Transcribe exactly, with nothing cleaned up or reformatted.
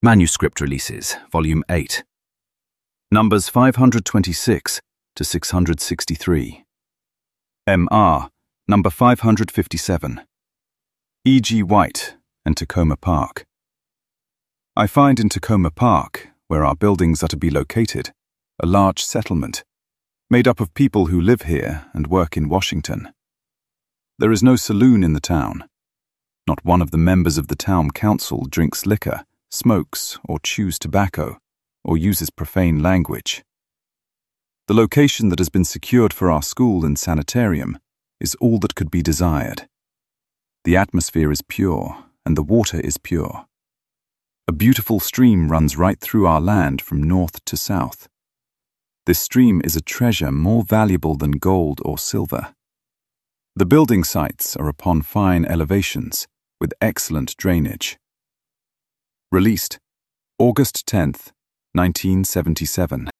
Manuscript Releases, Volume eight. Numbers five hundred twenty-six to six hundred sixty-three. M R, number five hundred fifty-seven. E G White and Takoma Park. I find in Takoma Park, where our buildings are to be located, a large settlement, made up of people who live here and work in Washington. There is no saloon in the town. Not one of the members of the town council drinks liquor, smokes or chews tobacco, or uses profane language. The location that has been secured for our school and sanitarium is all that could be desired. The atmosphere is pure, and the water is pure. A beautiful stream runs right through our land from north to south. This stream is a treasure more valuable than gold or silver. The building sites are upon fine elevations, with excellent drainage. Released August tenth, nineteen seventy-seven.